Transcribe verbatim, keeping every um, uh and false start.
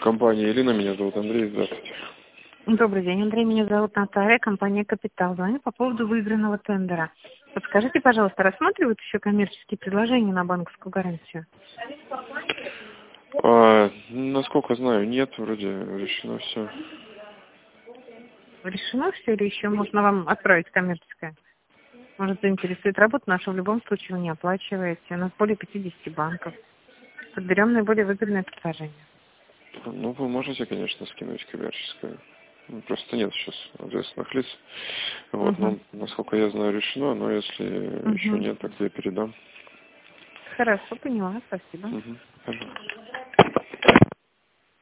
Компания Елена, меня зовут Андрей, здравствуйте. Добрый день, Андрей, меня зовут Наталья, компания «Капитал». Звоню по поводу выигранного тендера. Подскажите, пожалуйста, рассматривают еще коммерческие предложения на банковскую гарантию? А, насколько знаю, нет, вроде решено все. Решено все или еще можно вам отправить коммерческое? Может, заинтересует работу нашу, в любом случае вы не оплачиваете. У нас более пятидесяти банков. Подберем наиболее выгодное предложение. Ну, вы можете, конечно, скинуть коммерческое. Ну, просто нет сейчас ответственных лиц. Вот, Угу. но, насколько я знаю, решено, но если Угу. еще нет, так я передам. Хорошо, поняла, спасибо. Угу. Пожалуйста.